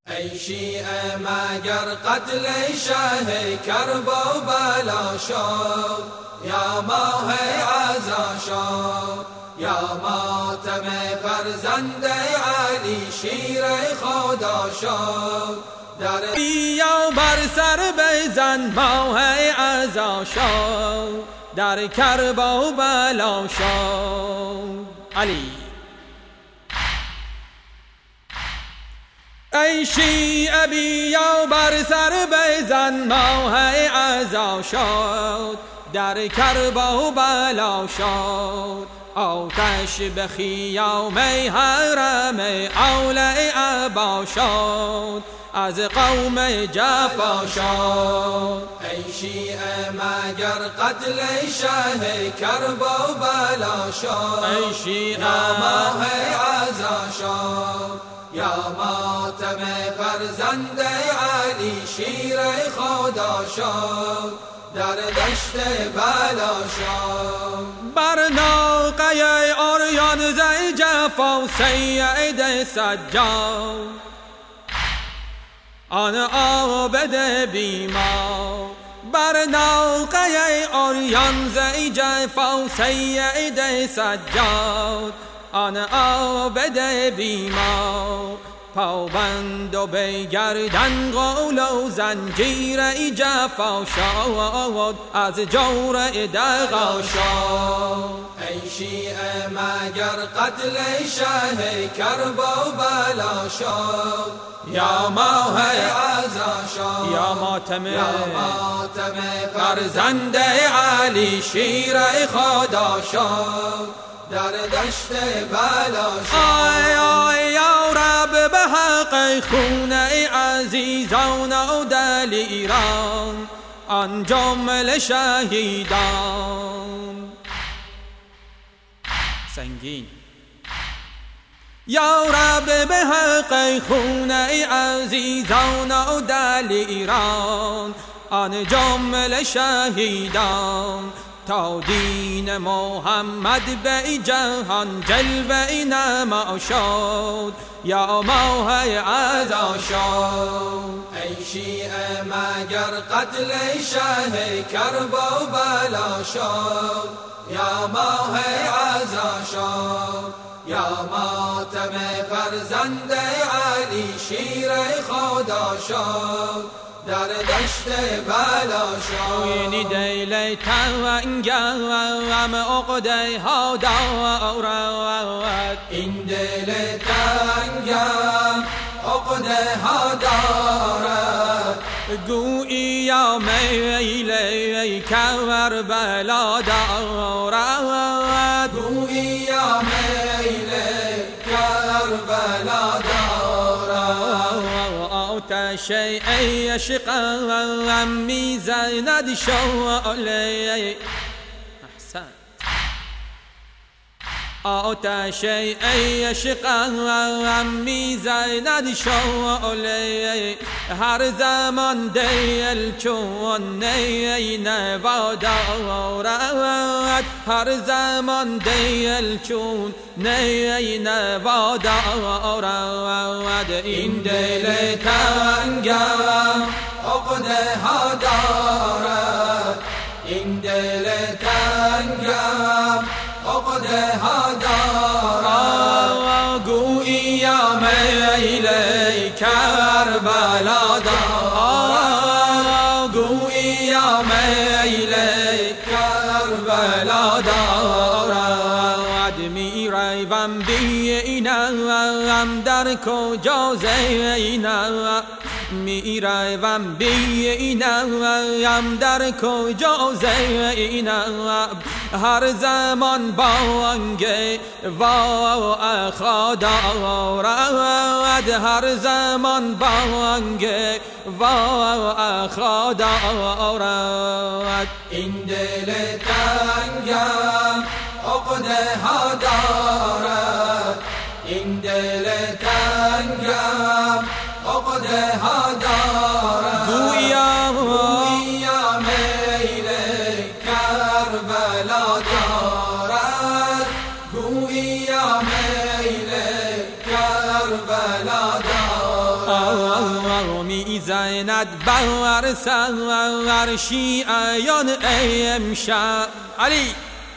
ای شیعه مگر قتل شه کربلا شد، یا ماه عزا شد، یا ماتم فرزند علی شیر خدا شد. در بیا بر سر بزن ماه عزا شد، در کربلا شد علی. ای شیعه بیا بر سر بزن ماه عزا شد، در کربلا شد. آتش به خیام حرم اولی عبا شد، از قوم جفا شد. ای شیعه مگر قتل شه کربلا شد، ای شیعه یا ماه عزا شد، یا ماتم فرزند علی شیر خدا شد، در دشت بلا شد. بر ناقه اوریان زی جفا سید سجاد، آن عابد بیمار. بر ناقه اوریان زی جفا سید سجاد، آن عابد بیمار. پابند و به گردن غول و زنجیر جفا شد، از جور دغا شد. ای شیعه مگر قتل شه کربلا شد، یا ماه عزا شد، یا ماتم فرزند علی شیر خدا شد، در دشت بلا شد. آی آی یا رب به حق خون عزیزان و دل ایران، آن جمله شهیدان. سنگین یا رب به حق خون عزیزان و دل ایران، آن جمله شهیدان. تا دین محمد به جهان جلوه نما شد، یا ماه عزا شد. ای شیعه مگر قتل شه کربلا شد، یا ماه عزا شد، یا ماتم فرزند علی شیر خدا شد، در دشت بلا شد. این دل تنگم عقده ها دارد، این دل تنگم عقده ها دارد. گویی یا میل کربلا دارد، گویی یا میل کربلا دارد. آتش عشقم میزند شعله، آتش عشقم میزند شعله. هر زمان دل چون نی نوا دارد، هر زمان دل چون نی نوا دارد. این دل تنگم عقده ها دارد، این دل تنگم عقده ها دارد. گویی یا میل کربلا دارد، گویی یا میل کربلا دارد. میروم بینم در کجا زینب، میروم بینم در کجا زینب. هر زمان بانگ وا دارد، هر زمان بانگ وا دارد. این دل تنگم عقده ها دارد، این دل تنگم عقده ها دارد. گویا میل کربلا دارد، گویا میل کربلا دارد. میزند بر سر شیعیان امشب علی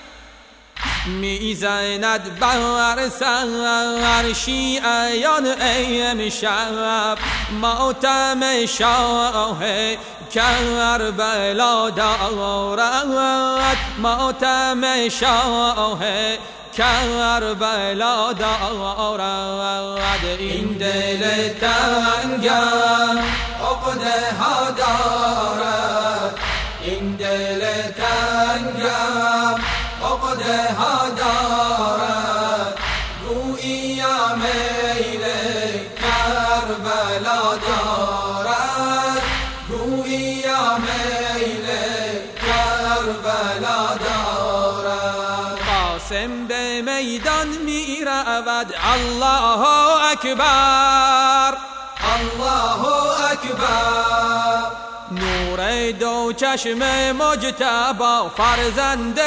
میزند بر سر شیعیان امشب ماتم شاه کربلا دارد ماتم شاه کربلا دارد این دل تنگم عقده ها دارد این دل تنگم عقده ها دارد گویی میل کربلا دارد گویی میل کربلا دارد قاسم به میدان می رود الله اکبر الله اکبر نور دو چشم مجتبی فرزند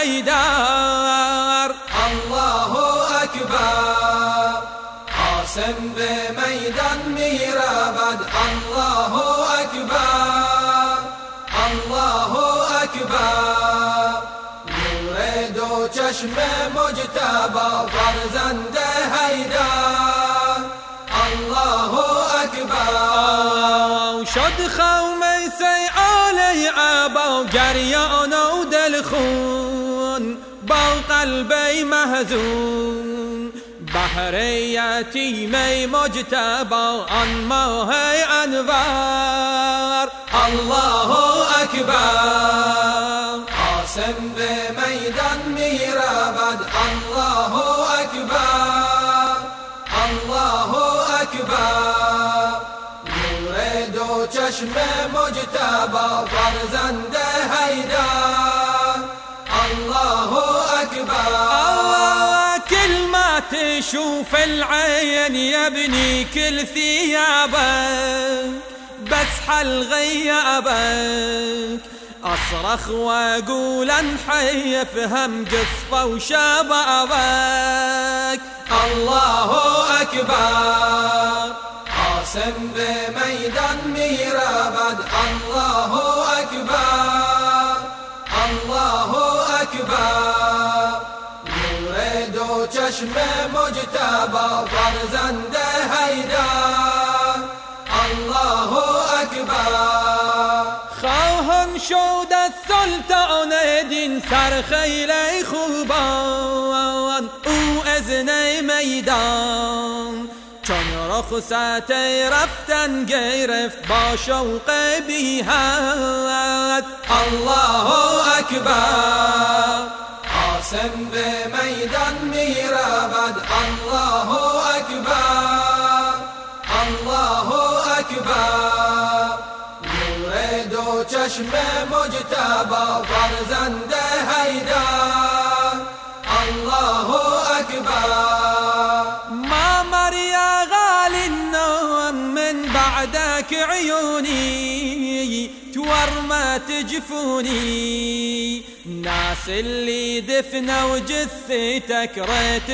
حیدر الله اکبر قاسم به میدان می رود الله اکبر الله اکبر نور دو چشم مجتبی فرزند حیدر الله اکبر شد خمیسه آل عبا گریان و دلخون با قلبی محزون بهر یتیم مجتبی آن ماه انور الله اکبر قاسم به میدان می رود الله اکبر الله اکبر نور دو چشم مجتبی فرزند حیدر الله اکبر كلمات شوف العين يبني كل ثيابك بسحل غيابك أصرخ وأقول انحي افهم قصفة وشبابك الله اکبر قاسم به میدان می رود الله اکبر الله اکبر نور دو چشم مجتبی فرزند حیدر الله اکبر خواهم شد از سلطان دین سر خیلی خوبان او اذن میدان چون رخصت رفتن گرفت با شوق بی حد الله اکبر قاسم به میدان می رود الله اکبر الله اکبر نور دو چشم مجتبی فرزند حیدر الله اکبر ما مريا غالي النوم من بعدك عيوني تورمت جفوني ناس اللي دفنوا جثتك ريت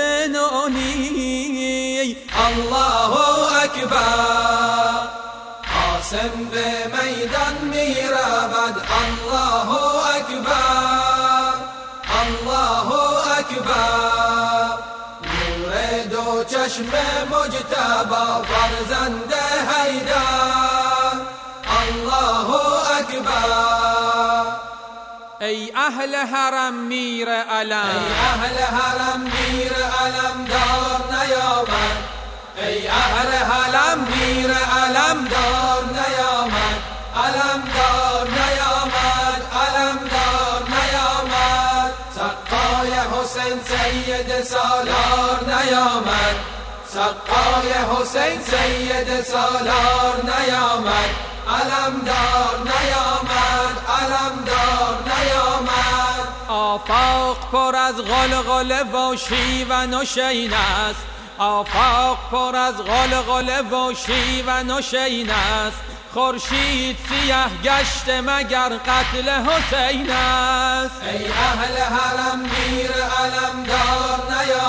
دفنوني الله اکبر قاسم به میدان می رود الله اکبر الله اکبر نور دو چشم مجتبی فرزند حیدر الله اکبر ای اهل حرم میر علم ای اهل حرم میر علم دار نیامد ای اهل حرم میر علم دار نیامد علم دار نیامد علم دار نیامد سقای حسین سید سالار نیامد سقای حسین سید سالار نیامد علم دار نیامد علم دار نیامد آفاق پر از غلغله و شیون و شین است آفاق پر از غلغله و شیون و شین است خورشید سیاه گشت مگر قتل حسین است ای اهل حرم میر علم دار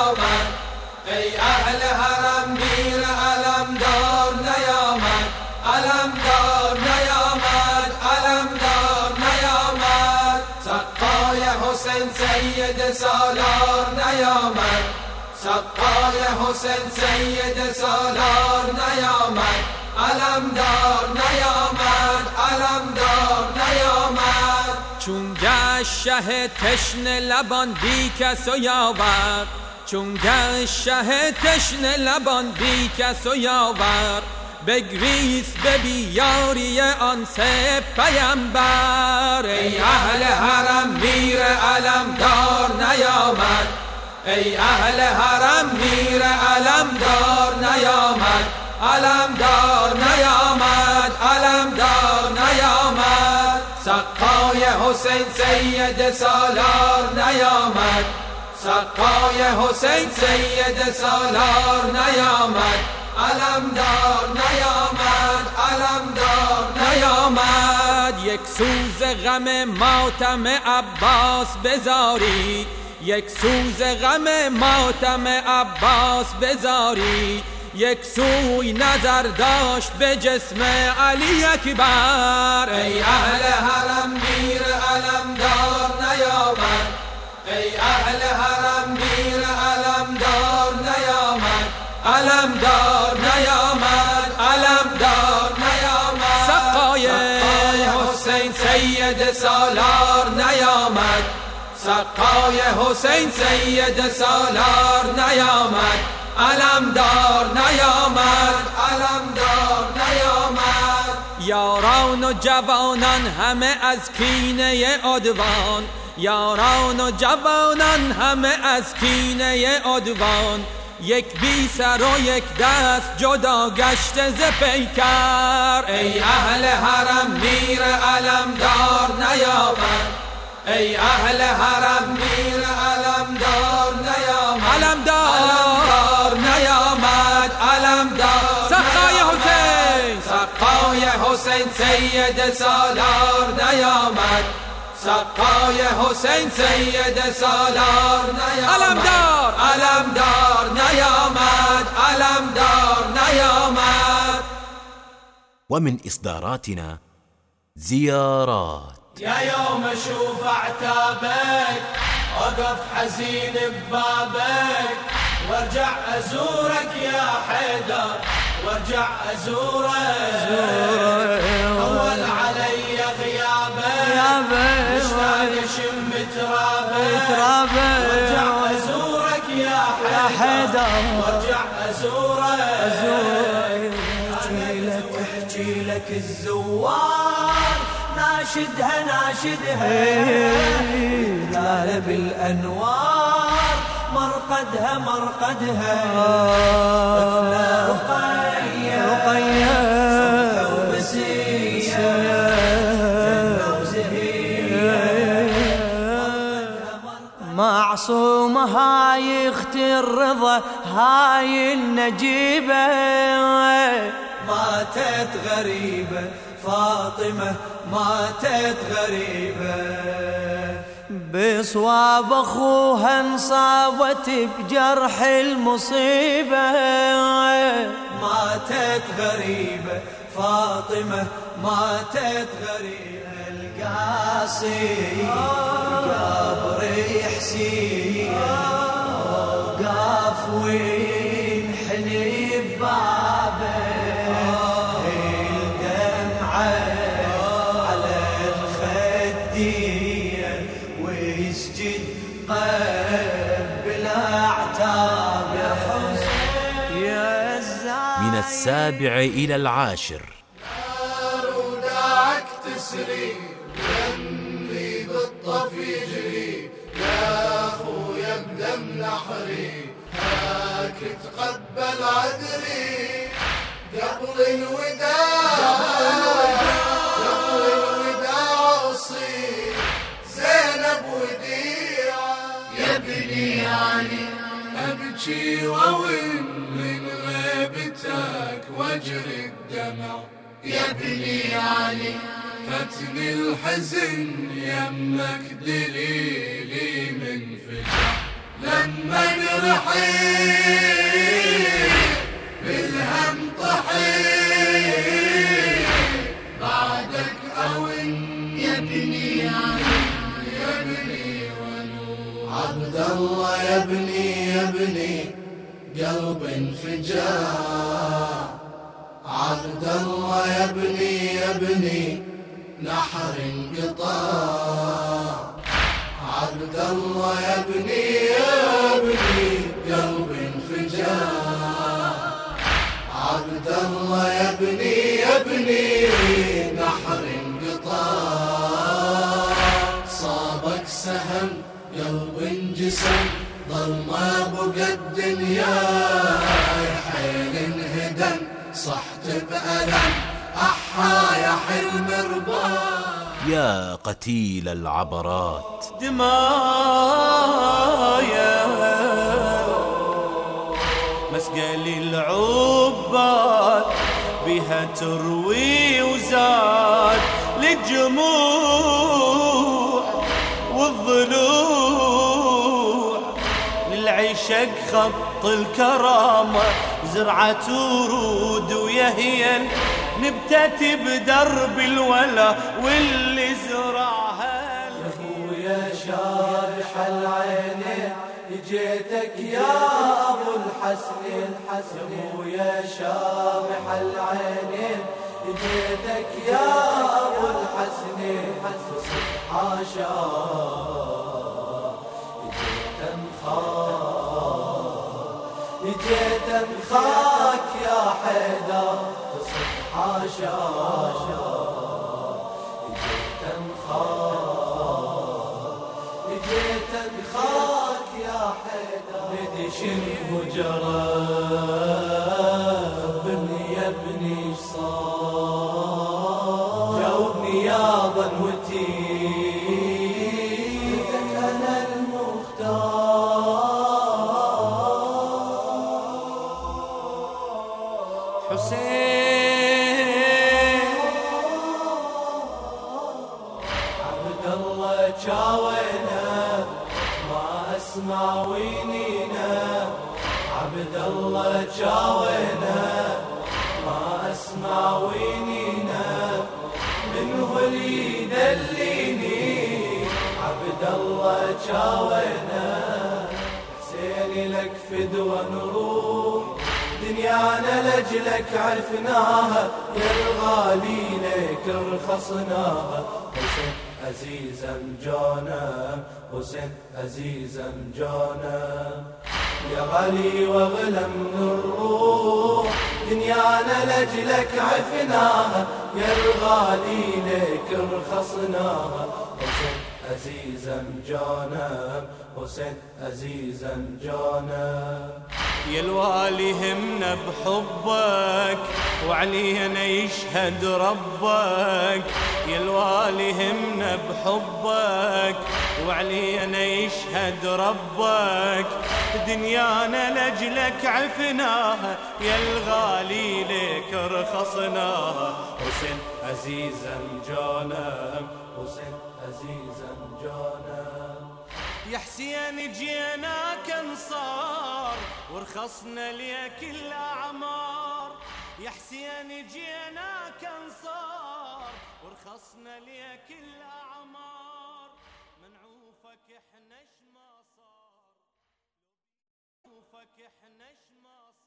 نیامد ای اهل حرم میر علم دار نیامد علمدار نیامد، علمدار نیامد. سقای حسین سید سالار نیامد، سقای حسین سید سالار نیامد. علمدار نیامد، علمدار نیامد. چون گشت شه تشنه لبان بی کس و یاور، چون گشت شه تشنه لبان بی کس و یاور، بگریست به بیاری آن سه پیمبر. ای اهل حرم میر علمدار نیامد، ای اهل حرم میر علمدار نیامد. علمدار نیامد، علمدار نیامد. سقای حسین سید سالار نیامد، سقای حسین سید سالار نیامد. علمدار نیامد، علمدار نیامد. یک سوز غم ماتم عباس بزاری، یک سوز غم ماتم عباس بزاری، یک سوی نظر داشت به جسم علی اکبر. ای اهل حرم میر علمدار نیامد، ای اهل حرم میر علمدار نیامد. علمدار نیامد، علمدار نیامد. سقای حسین سید سالار نیامد، سقای حسین سید سالار نیامد. علمدار نیامد، علمدار نیامد. یاران و جوانان همه از کینه عدوان، یاران و جوانان همه از کینه عدوان، یک بی سر و یک دست جدا گشته ز پیکر. ای اهل حرم میر علمدار نیامد، ای اهل حرم میر علمدار نیامد. علمدار نیامد، علمدار. سقای حسین، سقای حسین سید سالار نیامد، سقای حسین سید سالار نیامد. علمدار، علمدار نیامد، علمدار نیامد. ومن إصداراتنا زيارات. يا يوم اشوف اعتابك اقف حزين ببابك، وارجع ازورك يا حيدر، وارجع ازورك. اول علي غيابك مشتاق اشم ترابك، وارجع ازورك يا حيدر، وارجع ازورك. احكي لك الزوار ناشدها ناشدها، لا بالانوار مرقدها مرقدها. رقية رقية وبسية معصومة هاي اختي الرضا هاي النجيبة، ماتت غريبة فاطمة، ماتت غريبة. بصواب اخوها انصابت بجرح المصيبة، ماتت غريبة فاطمة، ماتت غريبة. القاصي قبر يحسين وقاف وينحني ببابه، الدمعة على الخدية ويسجد قبل اعتاب. يا حسين يا الزعيم. من 7 إلى 10. نار وداعك تسري دمي بالطف يجري، يا اخويا بدم نحري هاك تقبل عذري. قبل الوداع قبل الوداع اصير زينب وديعة. يا ابني علي ابكي واول من غيبتك واجري الدمع. يا ابني علي فتني الحزن يمك دليلي من فجع. لما نرحيل بالهم طحيل الفجاع. عبد الله يا ابني نحر انقطاع. عبد الله يا ابني قلب انفجاع. عبد الله يا ابني نحر انقطاع. صابك سهم قلب انجسم ظل ما بقى الدنيا. حيل انهدم صحت بألم أحا يا حلم رباع. يا قتيل العبرات دمايا مسقل العباد بها تروي وزاد للجموع والضلوع. للعشق خط الكرامة زرعة ورود ويهين نبتت بدرب الولا واللي زرعها. يا خويا شارح العينين جيتك يا ابو الحسن. يا خويا شارح العينين جيتك يا ابو الحسن. حاشا جيت انخاك يا حيدر تصد حاشا. جيت انخاك يا حيدر بدش الهجرة. خبرني يا ابني ايش صار. جاوبني يا ظنوتي بدك انا المختار. حسين عبد الله جاوينا ما اسمع وينينا. عبد الله جاوينا ما اسمع وينينا. من هو اللي يدليني. عبد الله جاوينا حسيني لك فدوى نروح. دنيانا لجلك عرفناها يا الغالي لك رخصناها. حسين عزيزا مجانا حسين عزيزا مجانا. يا غالي واغلى من الروح. دنيانا لجلك عرفناها يا الغالي لك رخصناها. حسين عزيزا مجانا حسين عزيزا مجانا. يا الوالي همنا بحبك وعلينا يشهد ربك. يا الوالي همنا بحبك وعلينا يشهد ربك. دنيانا لجلك عفناها يا الغالي لك رخصناها. حسين عزيزا مجانا حسين عزيزا مجانا. يا حسين جيناك انصار ورخصنا ليك الاعمار. يا حسين جيناك انصار ورخصنا ليك الاعمار. منعوفك احنا ما صار. منعوفك احنا ما صار.